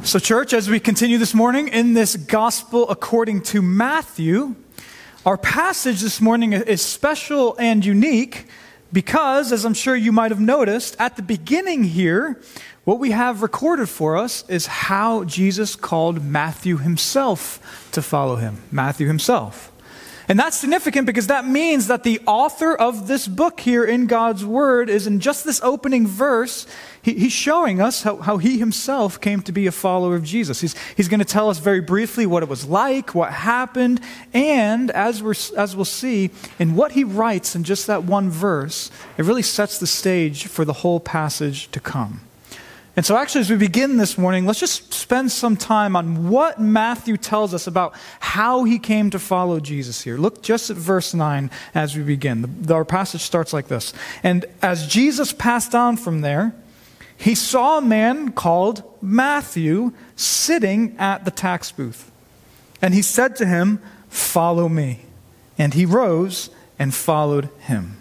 So church, as we continue this morning in this gospel according to Matthew, our passage this morning is special and unique because, as I'm sure you might have noticed, at the beginning here, what we have recorded for us is how Jesus called Matthew himself to follow him. Matthew himself. And that's significant because that means that the author of this book here in God's Word is in just this opening verse, he's showing us how he himself came to be a follower of Jesus. He's going to tell us very briefly what it was like, what happened, and as we'll see, in what he writes in just that one verse, it really sets the stage for the whole passage to come. And so actually, as we begin this morning, let's just spend some time on what Matthew tells us about how he came to follow Jesus here. Look just at verse 9 as we begin. Our passage starts like this. And as Jesus passed on from there, he saw a man called Matthew sitting at the tax booth. And he said to him, "Follow me." And he rose and followed him.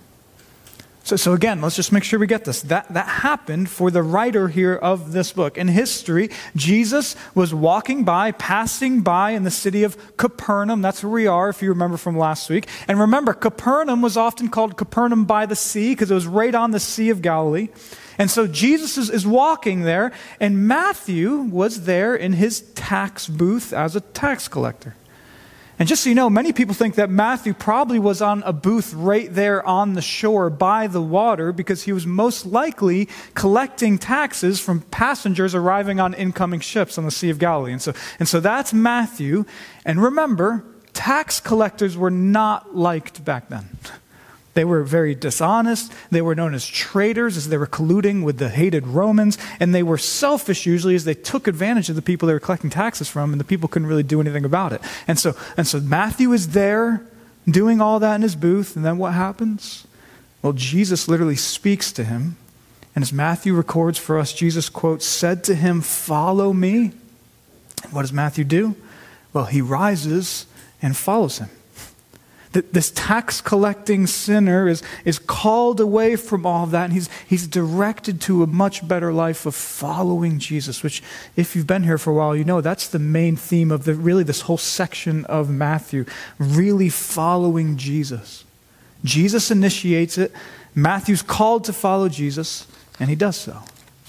So again, let's just make sure we get this. That happened for the writer here of this book. In history, Jesus was passing by in the city of Capernaum. That's where we are, if you remember from last week. And remember, Capernaum was often called Capernaum by the sea because it was right on the Sea of Galilee. And so Jesus is walking there, and Matthew was there in his tax booth as a tax collector. And just so you know, many people think that Matthew probably was on a booth right there on the shore by the water because he was most likely collecting taxes from passengers arriving on incoming ships on the Sea of Galilee. And so that's Matthew. And remember, tax collectors were not liked back then. They were very dishonest. They were known as traitors as they were colluding with the hated Romans. And they were selfish usually as they took advantage of the people they were collecting taxes from, and the people couldn't really do anything about it. And so Matthew is there doing all that in his booth. And then what happens? Well, Jesus literally speaks to him. And as Matthew records for us, Jesus, quote, said to him, "Follow me." And what does Matthew do? Well, he rises and follows him. This tax collecting sinner is called away from all of that, and he's directed to a much better life of following Jesus, which if you've been here for a while, you know that's the main theme of this whole section of Matthew, really following Jesus. Jesus initiates it. Matthew's called to follow Jesus, and he does so.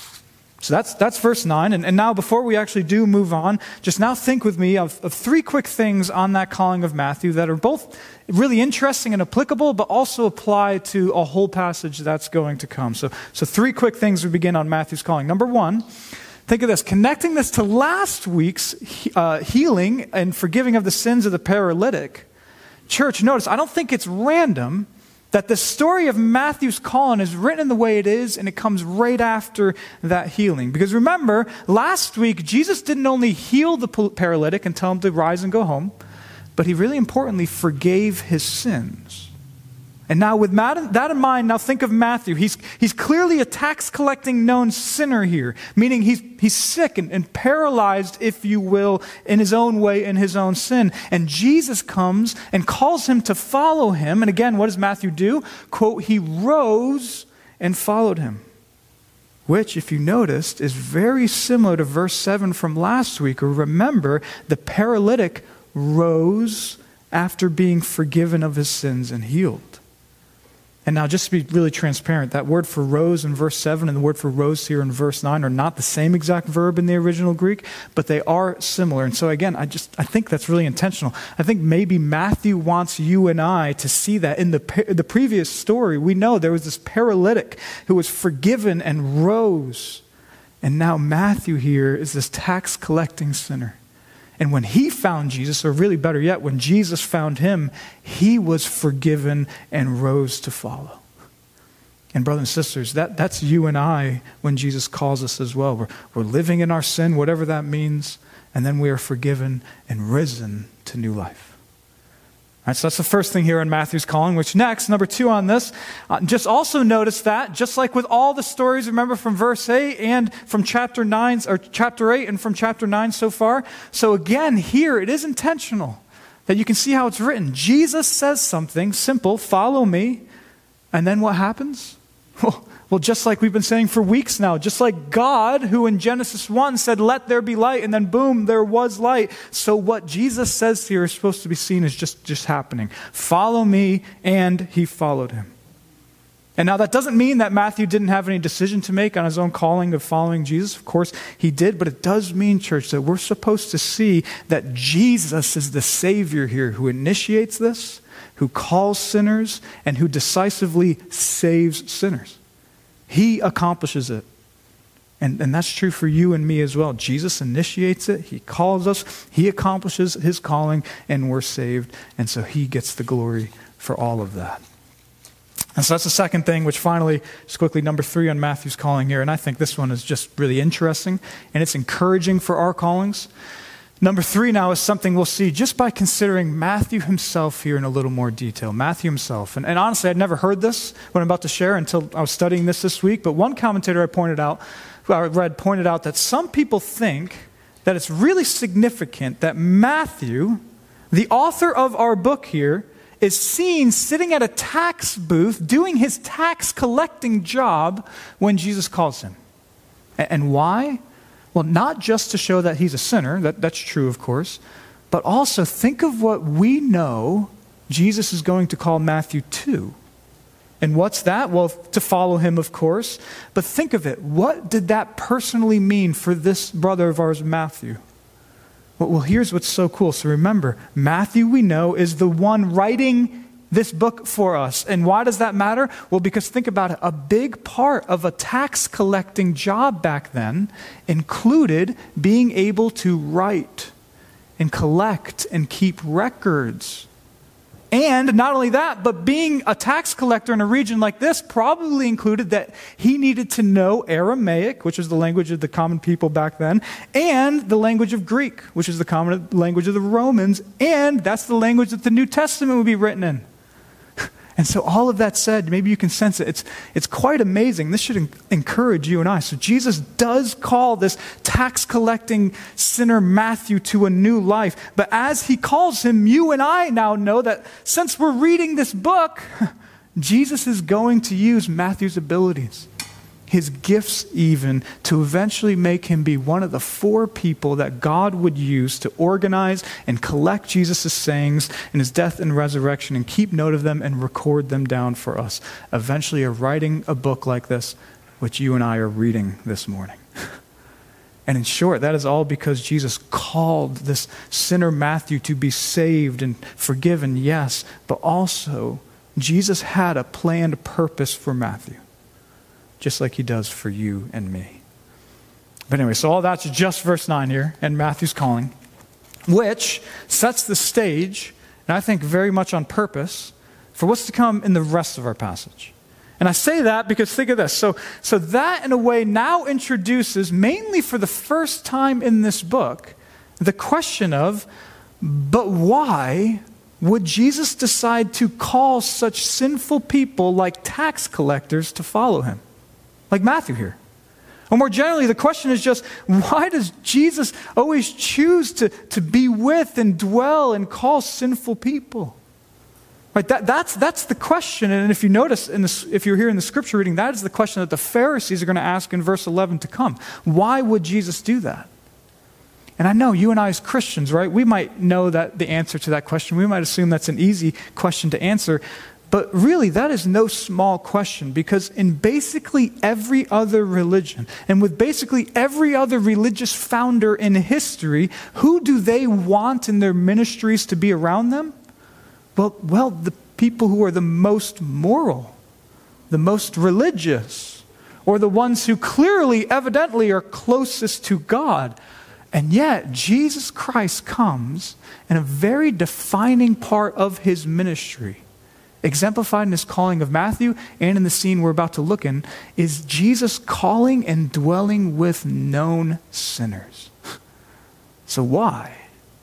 So that's verse 9. And now before we actually do move on, just now think with me of three quick things on that calling of Matthew that are both really interesting and applicable, but also apply to a whole passage that's going to come. So three quick things we begin on Matthew's calling. Number one, think of this, connecting this to last week's healing and forgiving of the sins of the paralytic. Church, notice, I don't think it's random that the story of Matthew's calling is written in the way it is, and it comes right after that healing. Because remember, last week, Jesus didn't only heal the paralytic and tell him to rise and go home, but he really importantly forgave his sins. And now with that in mind, now think of Matthew. He's clearly a tax-collecting known sinner here, meaning he's sick and paralyzed, if you will, in his own way, in his own sin. And Jesus comes and calls him to follow him. And again, what does Matthew do? Quote, he rose and followed him. Which, if you noticed, is very similar to verse 7 from last week. Or remember, the paralytic rose after being forgiven of his sins and healed. And now just to be really transparent, that word for rose in verse 7 and the word for rose here in verse 9 are not the same exact verb in the original Greek, but they are similar. And so again, I think that's really intentional. I think maybe Matthew wants you and I to see that. In the previous story, we know there was this paralytic who was forgiven and rose. And now Matthew here is this tax collecting sinner. And when he found Jesus, or really better yet, when Jesus found him, he was forgiven and rose to follow. And brothers and sisters, that's you and I when Jesus calls us as well. We're living in our sin, whatever that means, and then we are forgiven and risen to new life. All right, so that's the first thing here in Matthew's calling, which next, number 2 on this, just also notice that, just like with all the stories, remember from verse 8 and from chapter 9, or chapter 8 and from chapter 9 so far. So again, here it is intentional that you can see how it's written. Jesus says something simple, follow me, and then what happens? Well, Well, just like we've been saying for weeks now, just like God, who in Genesis 1 said, let there be light, and then boom, there was light. So what Jesus says here is supposed to be seen as just happening. Follow me, and he followed him. And now that doesn't mean that Matthew didn't have any decision to make on his own calling of following Jesus. Of course, he did, but it does mean, church, that we're supposed to see that Jesus is the Savior here who initiates this, who calls sinners, and who decisively saves sinners. He accomplishes it. And that's true for you and me as well. Jesus initiates it. He calls us. He accomplishes his calling, and we're saved. And so he gets the glory for all of that. And so that's the second thing, which finally, just quickly, number 3 on Matthew's calling here. And I think this one is just really interesting, and it's encouraging for our callings. Number 3 now is something we'll see just by considering Matthew himself here in a little more detail. Matthew himself. And honestly, I'd never heard this, what I'm about to share, until I was studying this week. But one commentator I pointed out that some people think that it's really significant that Matthew, the author of our book here, is seen sitting at a tax booth doing his tax collecting job when Jesus calls him. And why? Well, not just to show that he's a sinner, that's true, of course, but also think of what we know Jesus is going to call Matthew to. And what's that? Well, to follow him, of course. But think of it. What did that personally mean for this brother of ours, Matthew? Well, here's what's so cool. So remember, Matthew, we know, is the one writing this book for us. And why does that matter? Well, because think about it. A big part of a tax collecting job back then included being able to write and collect and keep records. And not only that, but being a tax collector in a region like this probably included that he needed to know Aramaic, which was the language of the common people back then, and the language of Greek, which is the common language of the Romans, and that's the language that the New Testament would be written in. And so all of that said, maybe you can sense it. It's quite amazing. This should encourage you and I. So Jesus does call this tax collecting sinner Matthew to a new life. But as he calls him, you and I now know that since we're reading this book, Jesus is going to use Matthew's abilities, his gifts even, to eventually make him be one of the 4 people that God would use to organize and collect Jesus' sayings in his death and resurrection and keep note of them and record them down for us. Eventually writing a book like this, which you and I are reading this morning. And in short, that is all because Jesus called this sinner Matthew to be saved and forgiven, yes, but also Jesus had a planned purpose for Matthew, just like he does for you and me. But anyway, so all that's just verse 9 here, and Matthew's calling, which sets the stage, and I think very much on purpose, for what's to come in the rest of our passage. And I say that because think of this. So that in a way now introduces, mainly for the first time in this book, the question of, but why would Jesus decide to call such sinful people like tax collectors to follow him? Like Matthew here. Or more generally, the question is just, why does Jesus always choose to be with and dwell and call sinful people? Right? That's the question. And if you notice, if you're here in the scripture reading, that is the question that the Pharisees are going to ask in verse 11 to come. Why would Jesus do that? And I know you and I as Christians, right, we might know that the answer to that question. We might assume that's an easy question to answer. But really, that is no small question, because in basically every other religion, and with basically every other religious founder in history, who do they want in their ministries to be around them? Well, the people who are the most moral, the most religious, or the ones who clearly, evidently are closest to God. And yet, Jesus Christ comes, and a very defining part of his ministry, exemplified in his calling of Matthew and in the scene we're about to look in, is Jesus calling and dwelling with known sinners. So why?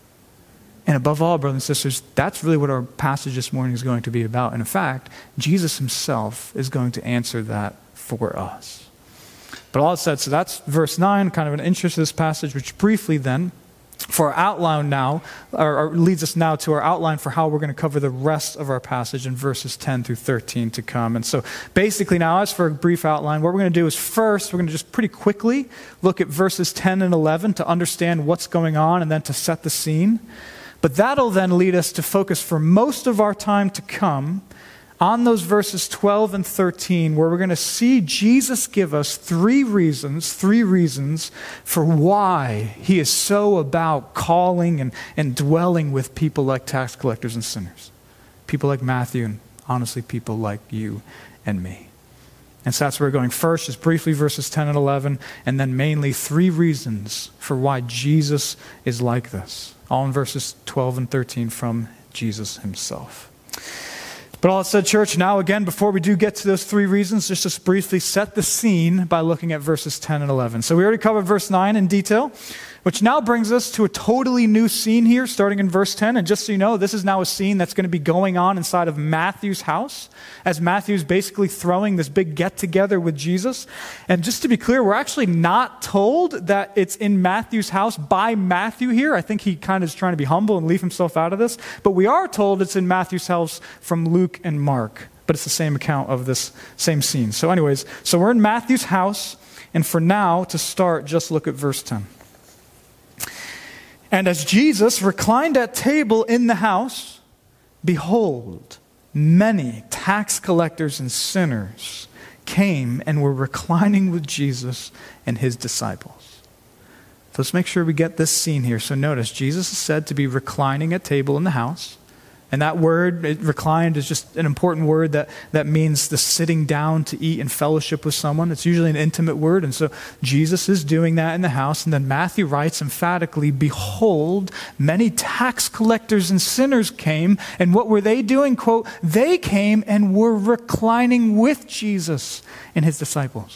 And above all, brothers and sisters, that's really what our passage this morning is going to be about. And in fact, Jesus himself is going to answer that for us. But all that said, so that's verse 9, kind of an interest of this passage, which briefly then for our outline now, or leads us now to our outline for how we're going to cover the rest of our passage in verses 10 through 13 to come. And so basically now, as for a brief outline, what we're going to do is first, we're going to just pretty quickly look at verses 10 and 11 to understand what's going on and then to set the scene. But that'll then lead us to focus for most of our time to come on those verses 12 and 13, where we're going to see Jesus give us three reasons for why he is so about calling and dwelling with people like tax collectors and sinners. People like Matthew and honestly people like you and me. And so that's where we're going first, just briefly verses 10 and 11, and then mainly three reasons for why Jesus is like this. All in verses 12 and 13 from Jesus himself. But all that said, church, now again, before we do get to those three reasons, just briefly set the scene by looking at verses 10 and 11. So we already covered verse 9 in detail, which now brings us to a totally new scene here, starting in verse 10. And just so you know, this is now a scene that's going to be going on inside of Matthew's house, as Matthew's basically throwing this big get-together with Jesus. And just to be clear, we're actually not told that it's in Matthew's house by Matthew here. I think he kind of is trying to be humble and leave himself out of this. But we are told it's in Matthew's house from Luke and Mark. But it's the same account of this same scene. So anyways, so we're in Matthew's house. And for now, to start, just look at verse 10. And as Jesus reclined at table in the house, behold, many tax collectors and sinners came and were reclining with Jesus and his disciples. So let's make sure we get this scene here. So notice, Jesus is said to be reclining at table in the house. And that word, reclined, is just an important word that means the sitting down to eat and fellowship with someone. It's usually an intimate word. And so Jesus is doing that in the house. And then Matthew writes emphatically, behold, many tax collectors and sinners came. And what were they doing? Quote, they came and were reclining with Jesus and his disciples.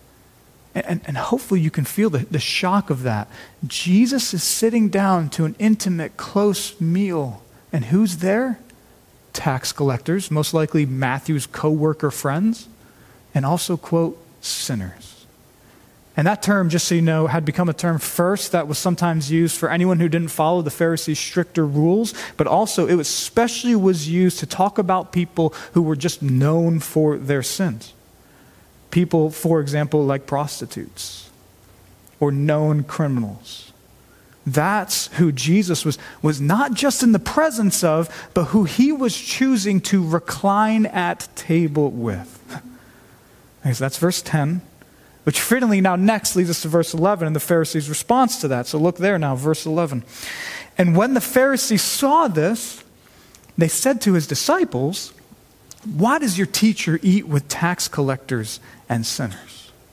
And hopefully you can feel the shock of that. Jesus is sitting down to an intimate, close meal. And who's there? Tax collectors, most likely Matthew's co-worker friends, and also, quote, sinners. And that term, just so you know, had become a term first that was sometimes used for anyone who didn't follow the Pharisees' stricter rules, but also it especially was used to talk about people who were just known for their sins. People, for example, like prostitutes or known criminals. That's who Jesus was not just in the presence of, but who he was choosing to recline at table with. Okay, so that's verse 10, which fittingly now next leads us to verse 11 and the Pharisees' response to that. So look there now, verse 11. And when the Pharisees saw this, they said to his disciples, why does your teacher eat with tax collectors and sinners?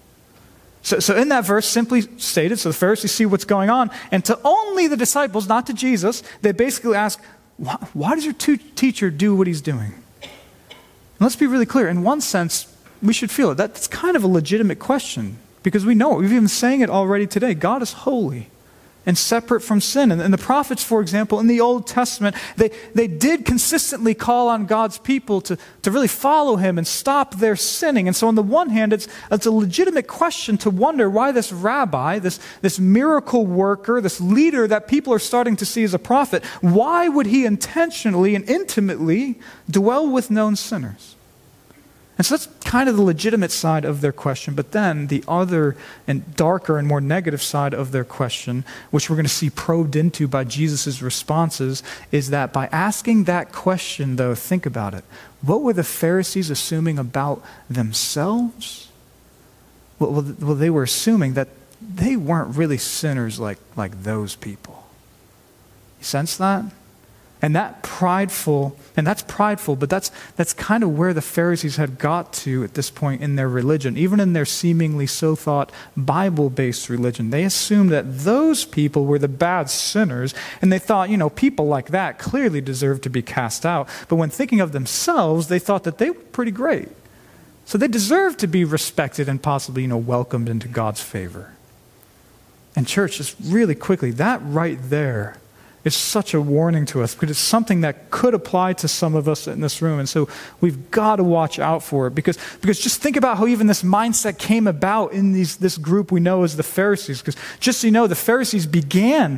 So in that verse, simply stated, so the Pharisees see what's going on, and to only the disciples, not to Jesus, they basically ask, why does your teacher do what he's doing? And let's be really clear. In one sense, we should feel it. That's kind of a legitimate question, because we know it. We've even saying it already today. God is holy and separate from sin. And the prophets, for example, in the Old Testament, they did consistently call on God's people to really follow him and stop their sinning. And so on the one hand, it's a legitimate question to wonder why this rabbi, this miracle worker, this leader that people are starting to see as a prophet, why would he intentionally and intimately dwell with known sinners? And so that's kind of the legitimate side of their question. But then the other and darker and more negative side of their question, which we're going to see probed into by Jesus' responses, is that by asking that question, though, think about it. What were the Pharisees assuming about themselves? Well, they were assuming that they weren't really sinners like those people. You sense that? And that's prideful, but that's kind of where the Pharisees had got to at this point in their religion, even in their seemingly so-thought Bible-based religion. They assumed that those people were the bad sinners, and they thought, people like that clearly deserve to be cast out. But when thinking of themselves, they thought that they were pretty great. So they deserved to be respected and possibly, welcomed into God's favor. And church, just really quickly, that right there is such a warning to us, because it's something that could apply to some of us in this room. And so we've got to watch out for it, because just think about how even this mindset came about in this group we know as the Pharisees. Because just so you know, the Pharisees began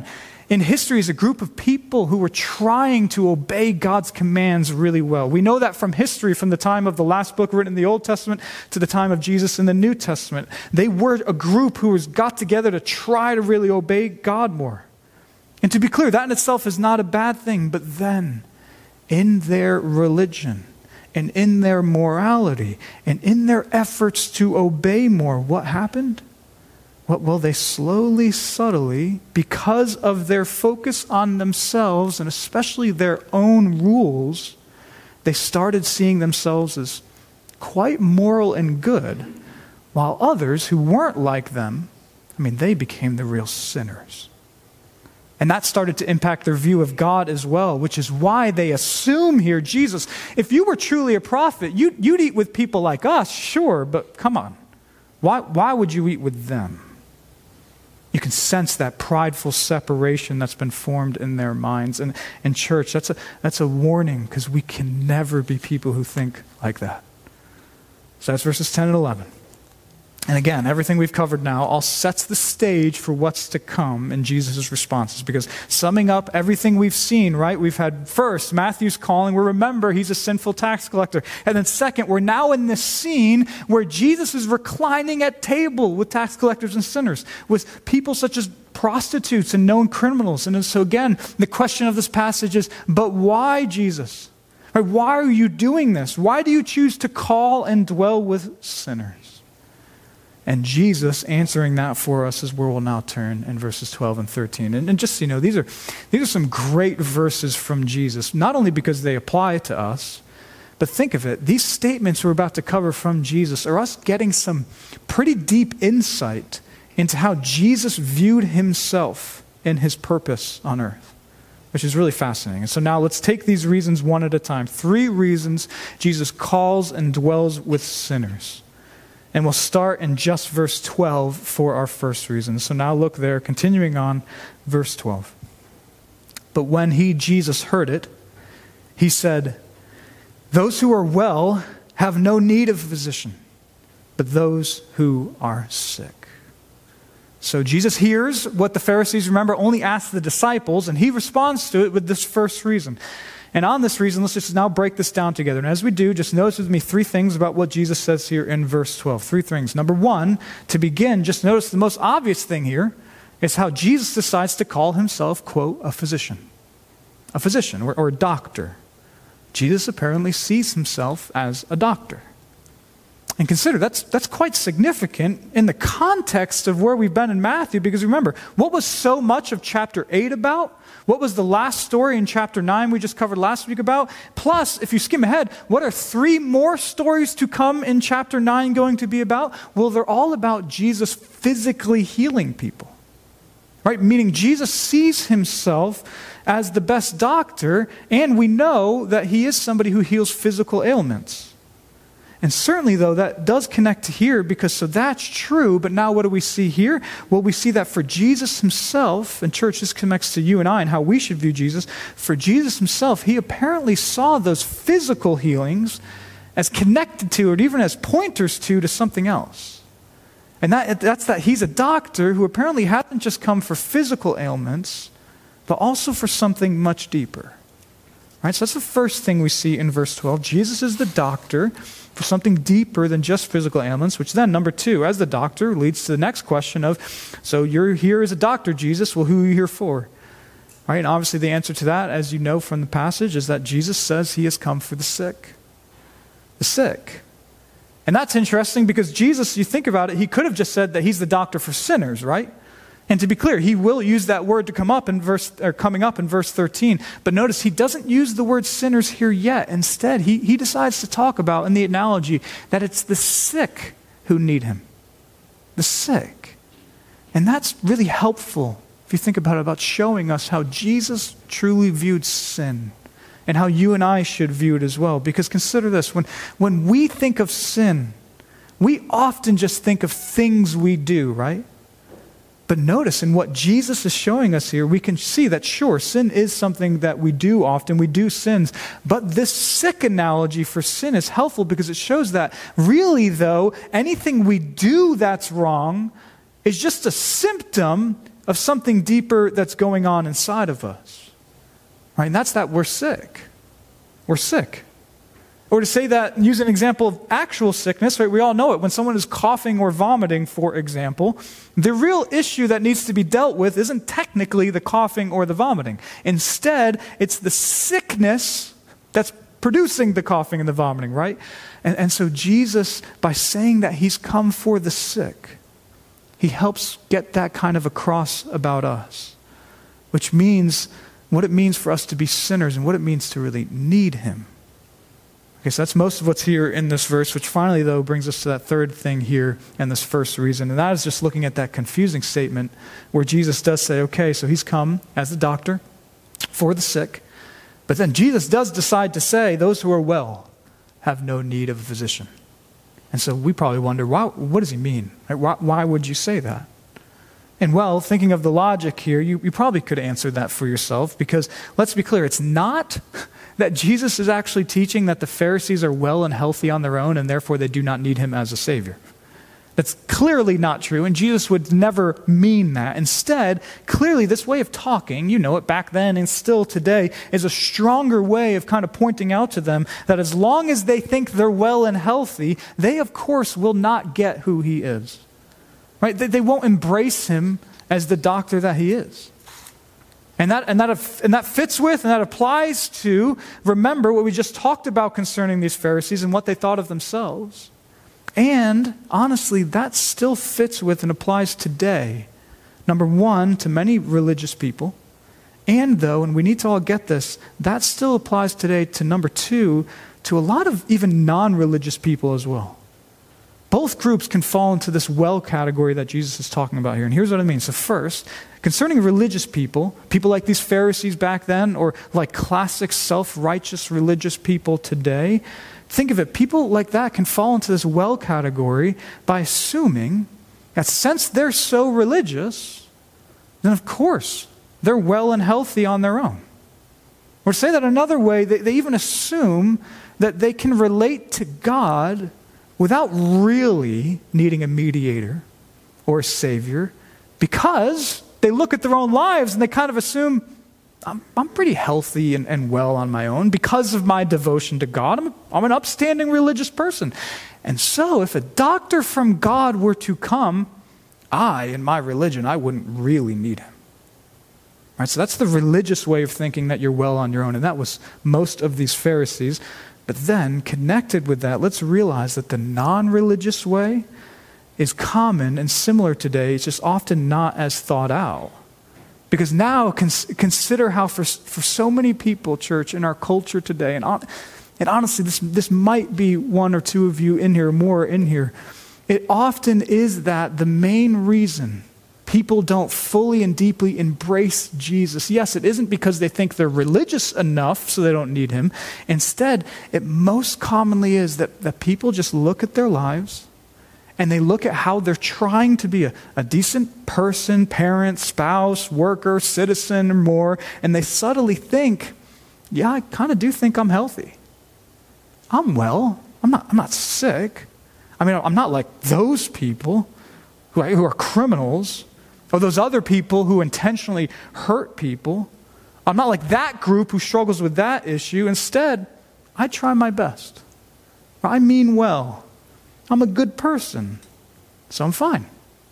in history as a group of people who were trying to obey God's commands really well. We know that from history, from the time of the last book written in the Old Testament to the time of Jesus in the New Testament. They were a group who got together to try to really obey God more. And to be clear, that in itself is not a bad thing, but then in their religion and in their morality and in their efforts to obey more, what happened? Well, they slowly, subtly, because of their focus on themselves and especially their own rules, they started seeing themselves as quite moral and good, while others who weren't like them, they became the real sinners. And that started to impact their view of God as well, which is why they assume here, Jesus, if you were truly a prophet, you'd eat with people like us, sure, but come on. Why would you eat with them? You can sense that prideful separation that's been formed in their minds. And in church, that's a warning, because we can never be people who think like that. So that's verses 10 and 11. And again, everything we've covered now all sets the stage for what's to come in Jesus' responses. Because summing up everything we've seen, right? We've had first, Matthew's calling. We remember he's a sinful tax collector. And then second, we're now in this scene where Jesus is reclining at table with tax collectors and sinners, with people such as prostitutes and known criminals. And so again, the question of this passage is, but why, Jesus? Why are you doing this? Why do you choose to call and dwell with sinners? And Jesus answering that for us is where we'll now turn in verses 12 and 13. And just so you know, these are some great verses from Jesus, not only because they apply to us, but think of it, these statements we're about to cover from Jesus are us getting some pretty deep insight into how Jesus viewed himself and his purpose on earth, which is really fascinating. And so now let's take these reasons one at a time. 3 reasons Jesus calls and dwells with sinners. And we'll start in just verse 12 for our first reason. So now look there, continuing on, verse 12. But when Jesus, heard it, he said, "Those who are well have no need of a physician, but those who are sick." So Jesus hears what the Pharisees, remember, only asked the disciples, and he responds to it with this first reason. And on this reason, let's just now break this down together. And as we do, just notice with me 3 things about what Jesus says here in verse 12. 3 things. Number 1, to begin, just notice the most obvious thing here is how Jesus decides to call himself, quote, a physician. A physician or a doctor. Jesus apparently sees himself as a doctor. And consider, that's quite significant in the context of where we've been in Matthew, because remember, what was so much of chapter 8 about? What was the last story in chapter 9 we just covered last week about? Plus, if you skim ahead, what are 3 more stories to come in chapter 9 going to be about? Well, they're all about Jesus physically healing people. Right? Meaning Jesus sees himself as the best doctor, and we know that he is somebody who heals physical ailments. And certainly, though, that does connect to here, because so that's true, but now what do we see here? Well, we see that for Jesus himself, and church, this connects to you and I and how we should view Jesus. For Jesus himself, he apparently saw those physical healings as connected to, or even as pointers to something else. And that's that he's a doctor who apparently hasn't just come for physical ailments, but also for something much deeper. Right? So that's the first thing we see in verse 12. Jesus is the doctor for something deeper than just physical ailments, which then, number 2, as the doctor, leads to the next question of, so you're here as a doctor, Jesus, well, who are you here for? Right? And obviously the answer to that, as you know from the passage, is that Jesus says he has come for the sick. The sick. And that's interesting because Jesus, you think about it, he could have just said that he's the doctor for sinners, right? And to be clear, he will use that word to coming up in verse 13. But notice he doesn't use the word sinners here yet. Instead, he decides to talk about in the analogy that it's the sick who need him. The sick. And that's really helpful if you think about showing us how Jesus truly viewed sin and how you and I should view it as well. Because consider this, when we think of sin, we often just think of things we do, right? But notice in what Jesus is showing us here, we can see that sure, sin is something that we do often. We do sins. But this sick analogy for sin is helpful because it shows that really, though, anything we do that's wrong is just a symptom of something deeper that's going on inside of us. Right? And that's that we're sick. We're sick. Or to say that, use an example of actual sickness, right? We all know it. When someone is coughing or vomiting, for example, the real issue that needs to be dealt with isn't technically the coughing or the vomiting. Instead, it's the sickness that's producing the coughing and the vomiting, right? And so Jesus, by saying that he's come for the sick, he helps get that kind of across about us, which means what it means for us to be sinners and what it means to really need him. Okay, so that's most of what's here in this verse, which finally, though, brings us to that third thing here and this first reason. And that is just looking at that confusing statement where Jesus does say, okay, so he's come as the doctor for the sick. But then Jesus does decide to say, those who are well have no need of a physician. And so we probably wonder, what does he mean? Why would you say that? And well, thinking of the logic here, you probably could answer that for yourself, because let's be clear, it's not that Jesus is actually teaching that the Pharisees are well and healthy on their own and therefore they do not need him as a Savior. That's clearly not true, and Jesus would never mean that. Instead, clearly this way of talking, you know it back then and still today, is a stronger way of kind of pointing out to them that as long as they think they're well and healthy, they of course will not get who he is. Right? They won't embrace him as the doctor that he is. And that fits with and that applies to, remember what we just talked about concerning these Pharisees and what they thought of themselves. And honestly, that still fits with and applies today. Number one, to many religious people. And though, and we need to all get this, that still applies today to number two, to a lot of even non-religious people as well. Both groups can fall into this well category that Jesus is talking about here. And here's what I mean. So first, concerning religious people, people like these Pharisees back then, or like classic self-righteous religious people today, think of it, people like that can fall into this well category by assuming that since they're so religious, then of course they're well and healthy on their own. Or to say that another way, they even assume that they can relate to God without really needing a mediator or a savior, because they look at their own lives and they kind of assume, I'm pretty healthy and well on my own because of my devotion to God. I'm an upstanding religious person. And so if a doctor from God were to come, in my religion, I wouldn't really need him. Right, so that's the religious way of thinking that you're well on your own. And that was most of these Pharisees. But then, connected with that, let's realize that the non-religious way is common and similar today. It's just often not as thought out. Because now, consider how for so many people, church, in our culture today, and honestly, this might be one or two of you in here, more in here, it often is that the main reason people don't fully and deeply embrace Jesus. Yes, it isn't because they think they're religious enough so they don't need him. Instead, it most commonly is that people just look at their lives and they look at how they're trying to be a decent person, parent, spouse, worker, citizen, or more, and they subtly think, yeah, I kind of do think I'm healthy. I'm well. I'm not sick. I mean, I'm not like those people who are criminals, or those other people who intentionally hurt people. I'm not like that group who struggles with that issue. Instead, I try my best. I mean well. I'm a good person, so I'm fine.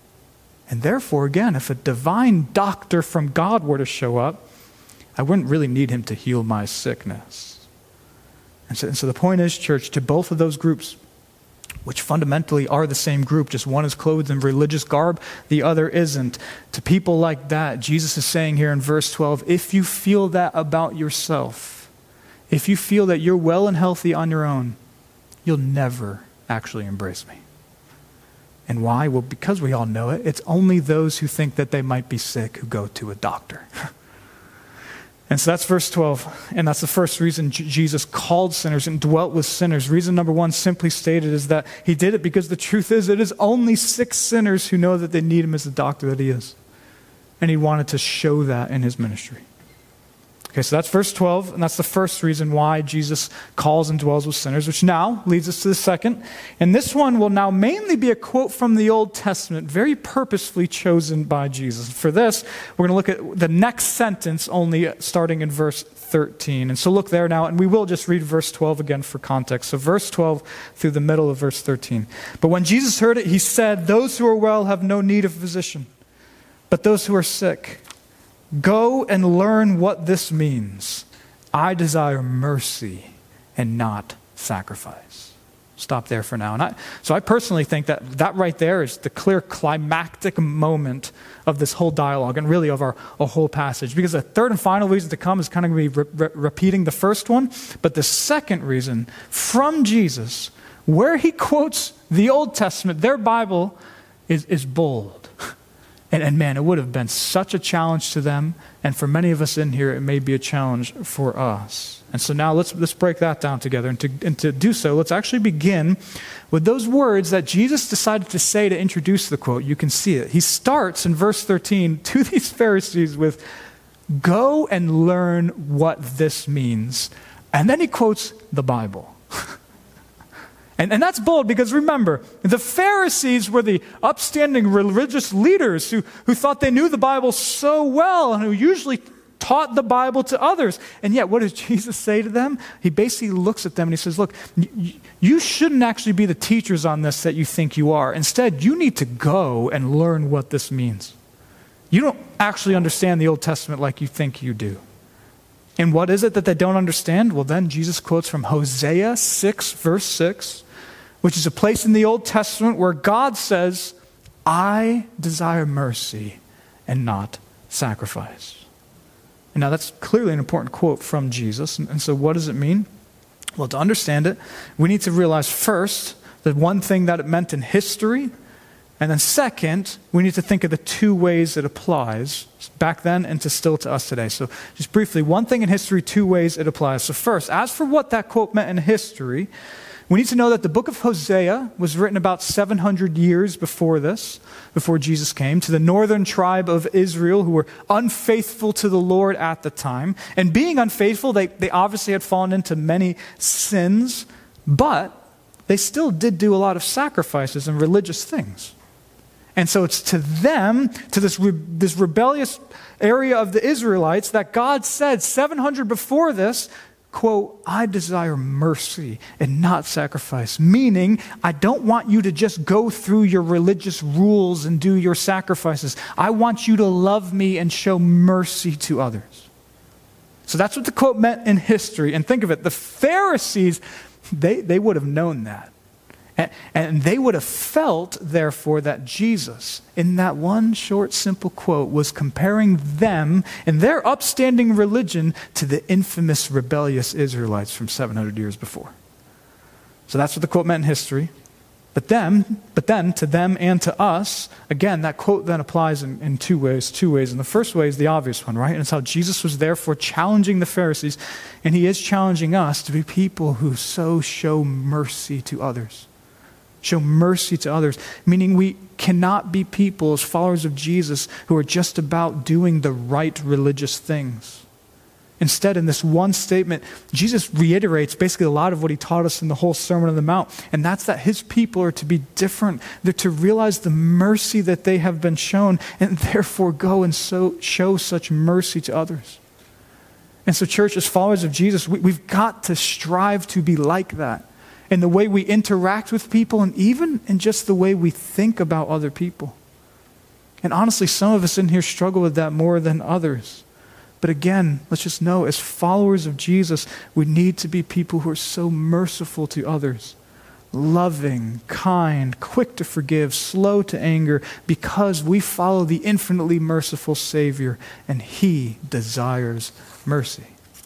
And therefore, again, if a divine doctor from God were to show up, I wouldn't really need him to heal my sickness. And so the point is, church, to both of those groups, which fundamentally are the same group, just one is clothed in religious garb, the other isn't. To people like that, Jesus is saying here in verse 12, if you feel that about yourself, if you feel that you're well and healthy on your own, you'll never actually embrace me. And why? Well, because we all know it. It's only those who think that they might be sick who go to a doctor. And so that's verse 12, and that's the first reason Jesus called sinners and dwelt with sinners. Reason number one, simply stated, is that he did it because the truth is it is only sick sinners who know that they need him as the doctor that he is. And he wanted to show that in his ministry. Okay, so that's verse 12, and that's the first reason why Jesus calls and dwells with sinners, which now leads us to the second. And this one will now mainly be a quote from the Old Testament, very purposefully chosen by Jesus. For this, we're going to look at the next sentence only starting in verse 13. And so look there now, and we will just read verse 12 again for context. So verse 12 through the middle of verse 13. But when Jesus heard it, he said, "Those who are well have no need of a physician, but those who are sick. Go and learn what this means. I desire mercy and not sacrifice." Stop there for now. So I personally think that right there is the clear climactic moment of this whole dialogue and really of our whole passage. Because the third and final reason to come is kind of going to be repeating the first one. But the second reason from Jesus, where he quotes the Old Testament, their Bible, is bold. And man, it would have been such a challenge to them. And for many of us in here, it may be a challenge for us. And so now let's break that down together. And to do so, let's actually begin with those words that Jesus decided to say to introduce the quote. You can see it. He starts in verse 13 to these Pharisees with, "Go and learn what this means." And then he quotes the Bible. And that's bold because remember, the Pharisees were the upstanding religious leaders who thought they knew the Bible so well and who usually taught the Bible to others. And yet, what does Jesus say to them? He basically looks at them and he says, look, you shouldn't actually be the teachers on this that you think you are. Instead, you need to go and learn what this means. You don't actually understand the Old Testament like you think you do. And what is it that they don't understand? Well, then Jesus quotes from Hosea 6, verse 6, which is a place in the Old Testament where God says, "I desire mercy and not sacrifice." And now that's clearly an important quote from Jesus. And so what does it mean? Well, to understand it, we need to realize first that one thing that it meant in history, and then second, we need to think of the two ways it applies back then and still to us today. So just briefly, one thing in history, two ways it applies. So first, as for what that quote meant in history, we need to know that the book of Hosea was written about 700 years before this, before Jesus came, to the northern tribe of Israel who were unfaithful to the Lord at the time. And being unfaithful, they obviously had fallen into many sins, but they still did do a lot of sacrifices and religious things. And so it's to them, to this rebellious area of the Israelites, that God said 700 before this, quote, "I desire mercy and not sacrifice." Meaning, I don't want you to just go through your religious rules and do your sacrifices. I want you to love me and show mercy to others. So that's what the quote meant in history. And think of it, the Pharisees, they would have known that. And they would have felt, therefore, that Jesus, in that one short, simple quote, was comparing them and their upstanding religion to the infamous rebellious Israelites from 700 years before. So that's what the quote meant in history. But then, to them and to us, again, that quote then applies in two ways. And the first way is the obvious one, right? And it's how Jesus was therefore challenging the Pharisees, and he is challenging us to be people who so show mercy to others. Show mercy to others, meaning we cannot be people as followers of Jesus who are just about doing the right religious things. Instead, in this one statement, Jesus reiterates basically a lot of what he taught us in the whole Sermon on the Mount, and that's that his people are to be different. They're to realize the mercy that they have been shown, and therefore go and show such mercy to others. And so, church, as followers of Jesus, we've got to strive to be like that in the way we interact with people and even in just the way we think about other people. And honestly, some of us in here struggle with that more than others. But again, let's just know, as followers of Jesus, we need to be people who are so merciful to others. Loving, kind, quick to forgive, slow to anger, because we follow the infinitely merciful Savior, and he desires mercy.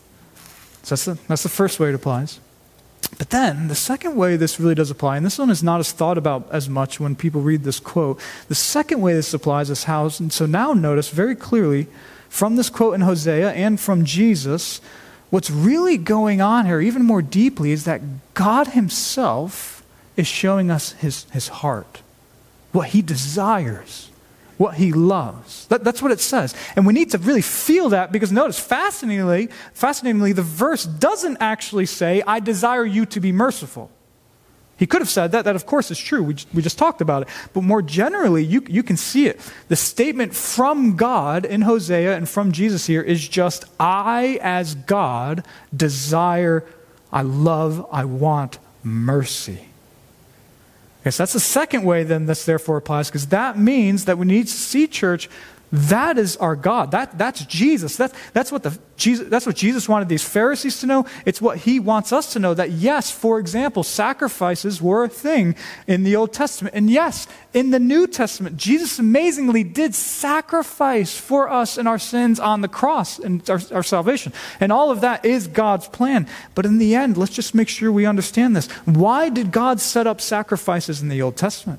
So that's the first way it applies. But then, the second way this really does apply, and this one is not as thought about as much when people read this quote, the second way this applies is how, and so now notice very clearly from this quote in Hosea and from Jesus, what's really going on here, even more deeply, is that God himself is showing us his heart, what he desires. what he loves. That's what it says. And we need to really feel that because notice, fascinatingly, the verse doesn't actually say, I desire you to be merciful. He could have said that. That, of course, is true. We just talked about it. But more generally, you can see it. The statement from God in Hosea and from Jesus here is just, I, as God, desire, I love, I want mercy. Okay, so that's the second way then this therefore applies, because that means that we need to see, church, that is our God. That's Jesus. That's what Jesus wanted these Pharisees to know. It's what he wants us to know, that yes, for example, sacrifices were a thing in the Old Testament. And yes, in the New Testament, Jesus amazingly did sacrifice for us and our sins on the cross and our salvation. And all of that is God's plan. But in the end, let's just make sure we understand this. Why did God set up sacrifices in the Old Testament?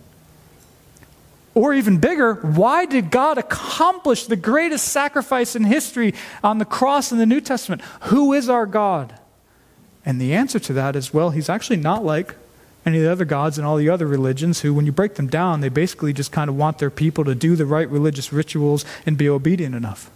Or even bigger, why did God accomplish the greatest sacrifice in history on the cross in the New Testament? Who is our God? And the answer to that is, well, he's actually not like any of the other gods and all the other religions who, when you break them down, they basically just kind of want their people to do the right religious rituals and be obedient enough.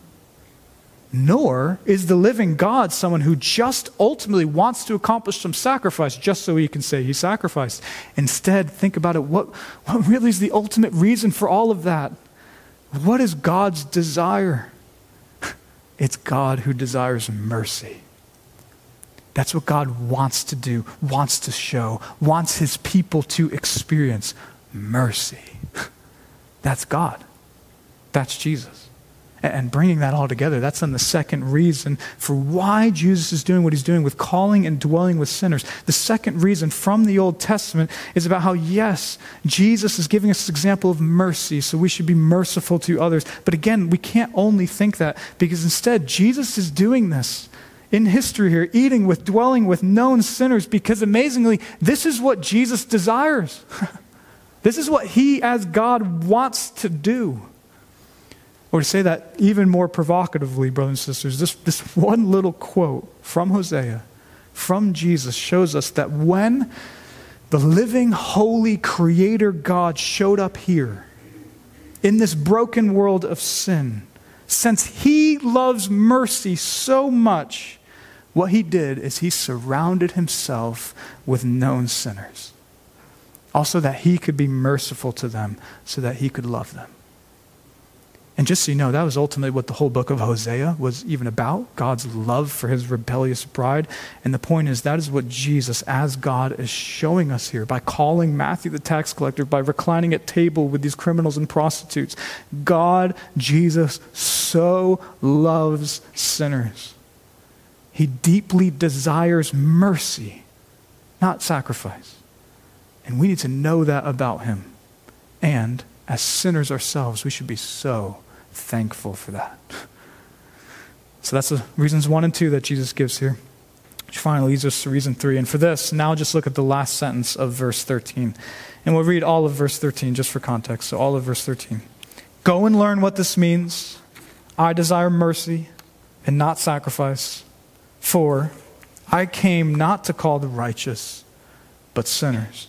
Nor is the living God someone who just ultimately wants to accomplish some sacrifice just so he can say he sacrificed. Instead, think about it. What really is the ultimate reason for all of that? What is God's desire? It's God who desires mercy. That's what God wants to do, wants to show, wants his people to experience mercy. That's God. That's Jesus. And bringing that all together, that's then the second reason for why Jesus is doing what he's doing with calling and dwelling with sinners. The second reason from the Old Testament is about how, yes, Jesus is giving us an example of mercy, so we should be merciful to others. But again, we can't only think that, because instead, Jesus is doing this in history here, eating with, dwelling with known sinners, because amazingly, this is what Jesus desires. This is what he, as God, wants to do. Or to say that even more provocatively, brothers and sisters, this one little quote from Hosea, from Jesus, shows us that when the living, holy Creator God showed up here, in this broken world of sin, since he loves mercy so much, what he did is he surrounded himself with known sinners. Also that he could be merciful to them so that he could love them. And just so you know, that was ultimately what the whole book of Hosea was even about, God's love for his rebellious bride. And the point is, that is what Jesus, as God, is showing us here by calling Matthew the tax collector, by reclining at table with these criminals and prostitutes. God, Jesus, so loves sinners. He deeply desires mercy, not sacrifice. And we need to know that about him. And as sinners ourselves, we should be so thankful for that. So that's the reasons 1 and 2 that Jesus gives here, which finally leads us to reason 3. And for this, now just look at the last sentence of verse 13. And we'll read all of verse 13 just for context. So all of verse 13. Go and learn what this means. I desire mercy and not sacrifice. For I came not to call the righteous, but sinners.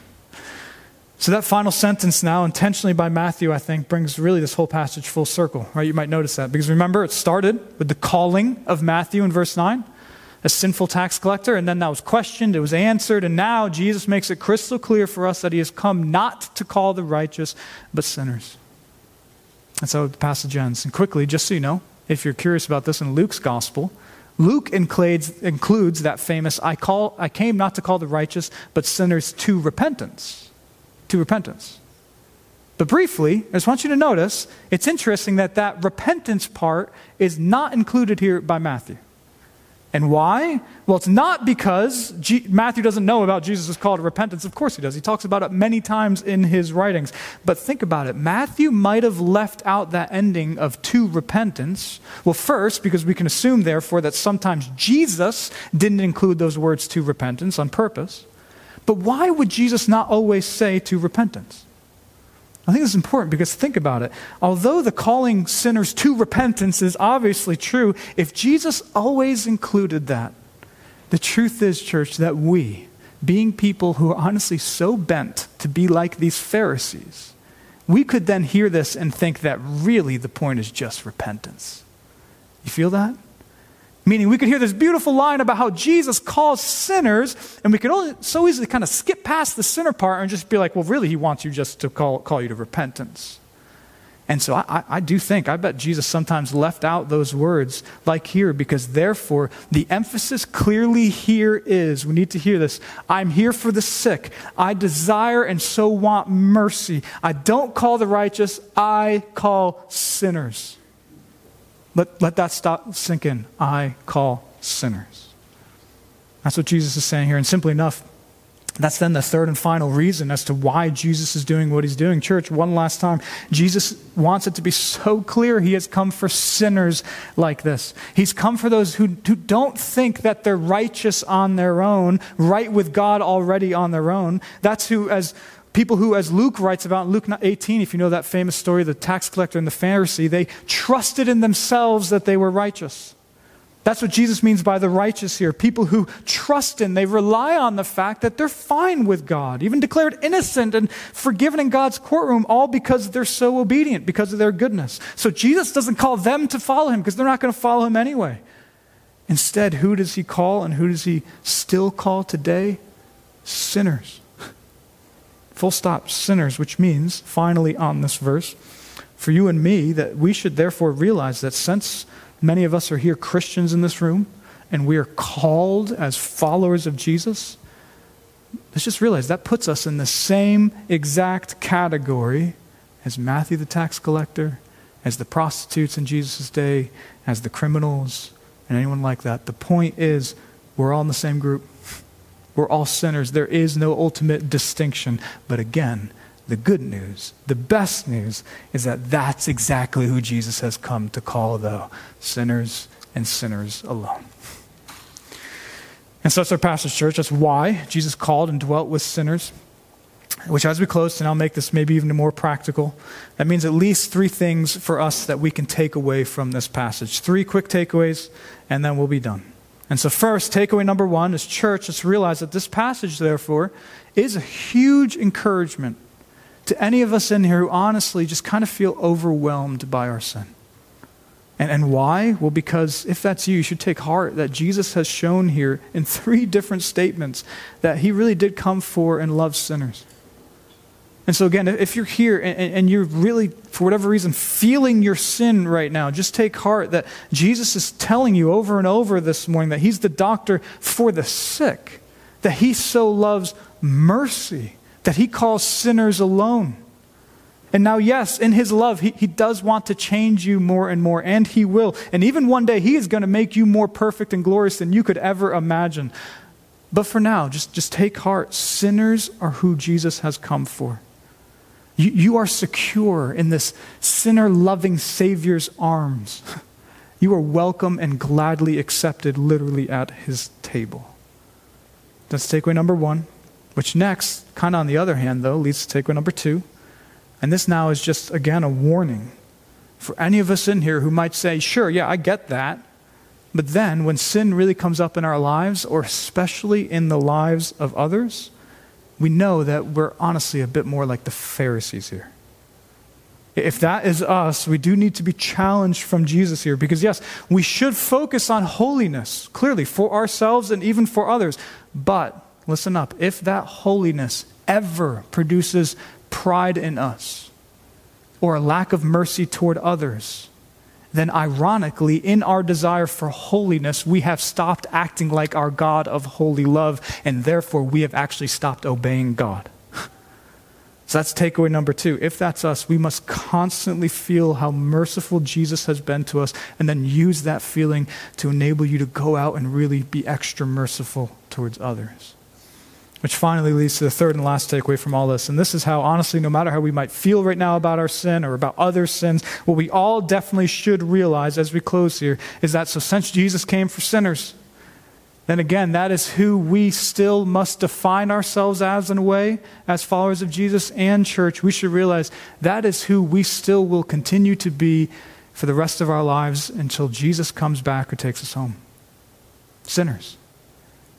So that final sentence now, intentionally by Matthew, I think, brings really this whole passage full circle, right? You might notice that. Because remember, it started with the calling of Matthew in verse 9, a sinful tax collector, and then that was questioned, it was answered, and now Jesus makes it crystal clear for us that he has come not to call the righteous, but sinners. That's how the passage ends. And quickly, just so you know, if you're curious about this, in Luke's gospel, Luke includes that famous, I came not to call the righteous, but sinners to repentance. To repentance. But briefly, I just want you to notice, it's interesting that repentance part is not included here by Matthew. And why? Well, it's not because Matthew doesn't know about Jesus' call to repentance. Of course he does. He talks about it many times in his writings. But think about it. Matthew might have left out that ending of to repentance. Well, first, because we can assume, therefore, that sometimes Jesus didn't include those words to repentance on purpose. But why would Jesus not always say to repentance? I think this is important because think about it. Although the calling sinners to repentance is obviously true, if Jesus always included that, the truth is, church, that we, being people who are honestly so bent to be like these Pharisees, we could then hear this and think that really the point is just repentance. You feel that? Meaning we could hear this beautiful line about how Jesus calls sinners, and we could only so easily kind of skip past the sinner part and just be like, well, really, he wants you just to call you to repentance. And so I do think, I bet Jesus sometimes left out those words like here, because therefore the emphasis clearly here is, we need to hear this, I'm here for the sick. I desire and so want mercy. I don't call the righteous, I call sinners. Let that sink in. I call sinners. That's what Jesus is saying here. And simply enough, that's then the third and final reason as to why Jesus is doing what he's doing. Church, one last time, Jesus wants it to be so clear he has come for sinners like this. He's come for those who don't think that they're righteous on their own, right with God already on their own. That's who, as people who, as Luke writes about in Luke 18, if you know that famous story, the tax collector and the Pharisee, they trusted in themselves that they were righteous. That's what Jesus means by the righteous here. People who trust in, they rely on the fact that they're fine with God, even declared innocent and forgiven in God's courtroom, all because they're so obedient, because of their goodness. So Jesus doesn't call them to follow him because they're not going to follow him anyway. Instead, who does he call and who does he still call today? Sinners. Full stop, sinners, which means, finally on this verse, for you and me, that we should therefore realize that since many of us are here Christians in this room, and we are called as followers of Jesus, let's just realize that puts us in the same exact category as Matthew the tax collector, as the prostitutes in Jesus' day, as the criminals, and anyone like that. The point is, we're all in the same group. We're all sinners. There is no ultimate distinction. But again, the good news, the best news, is that that's exactly who Jesus has come to call, though. Sinners and sinners alone. And so that's our passage, church. That's why Jesus called and dwelt with sinners. Which, as we close, and I'll make this maybe even more practical, that means at least 3 things for us that we can take away from this passage. 3 quick takeaways, and then we'll be done. And so first, takeaway number 1 is, church, let's realize that this passage, therefore, is a huge encouragement to any of us in here who honestly just kind of feel overwhelmed by our sin. And why? Well, because if that's you, you should take heart that Jesus has shown here in 3 different statements that he really did come for and love sinners. And so again, if you're here and you're really, for whatever reason, feeling your sin right now, just take heart that Jesus is telling you over and over this morning that he's the doctor for the sick, that he so loves mercy, that he calls sinners alone. And now, yes, in his love, he does want to change you more and more, and he will. And even one day, he is going to make you more perfect and glorious than you could ever imagine. But for now, just take heart. Sinners are who Jesus has come for. You are secure in this sinner-loving Savior's arms. You are welcome and gladly accepted literally at his table. That's takeaway number 1, which next, kind of on the other hand though, leads to takeaway number 2. And this now is just, again, a warning for any of us in here who might say, sure, yeah, I get that. But then when sin really comes up in our lives, or especially in the lives of others, we know that we're honestly a bit more like the Pharisees here. If that is us, we do need to be challenged from Jesus here, because yes, we should focus on holiness, clearly, for ourselves and even for others. But, listen up, if that holiness ever produces pride in us, or a lack of mercy toward others, then ironically, in our desire for holiness, we have stopped acting like our God of holy love, and therefore we have actually stopped obeying God. So that's takeaway number 2. If that's us, we must constantly feel how merciful Jesus has been to us, and then use that feeling to enable you to go out and really be extra merciful towards others. Which finally leads to the third and last takeaway from all this. And this is how, honestly, no matter how we might feel right now about our sin or about other sins, what we all definitely should realize as we close here is that so since Jesus came for sinners, then again, that is who we still must define ourselves as in a way, as followers of Jesus and church. We should realize that is who we still will continue to be for the rest of our lives until Jesus comes back or takes us home. Sinners.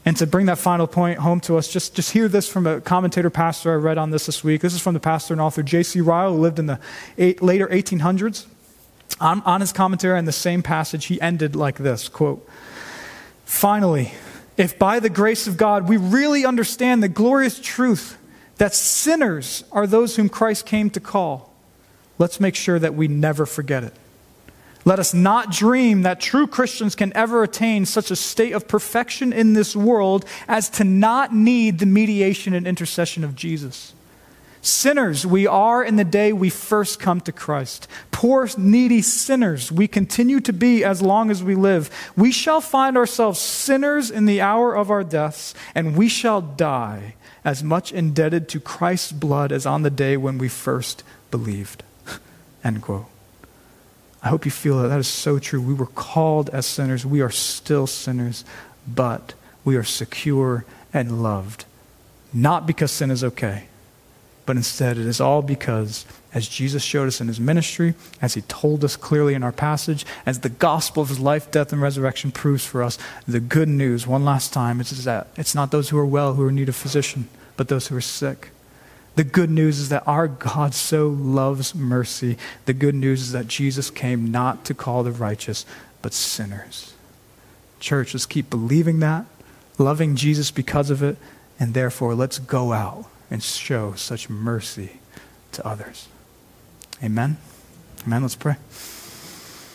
And to bring that final point home to us, just hear this from a commentator pastor I read on this week. This is from the pastor and author J.C. Ryle, who lived in the later 1800s. On his commentary on the same passage, he ended like this, quote, "Finally, if by the grace of God we really understand the glorious truth that sinners are those whom Christ came to call, let's make sure that we never forget it. Let us not dream that true Christians can ever attain such a state of perfection in this world as to not need the mediation and intercession of Jesus. Sinners we are in the day we first come to Christ. Poor, needy sinners we continue to be as long as we live. We shall find ourselves sinners in the hour of our deaths, and we shall die as much indebted to Christ's blood as on the day when we first believed." End quote. I hope you feel that. That is so true. We were called as sinners. We are still sinners, but we are secure and loved. Not because sin is okay, but instead it is all because, as Jesus showed us in his ministry, as he told us clearly in our passage, as the gospel of his life, death, and resurrection proves for us, the good news, one last time, is that it's not those who are well who are in need of physician, but those who are sick. The good news is that our God so loves mercy. The good news is that Jesus came not to call the righteous, but sinners. Church, let's keep believing that, loving Jesus because of it, and therefore let's go out and show such mercy to others. Amen? Amen. Let's pray.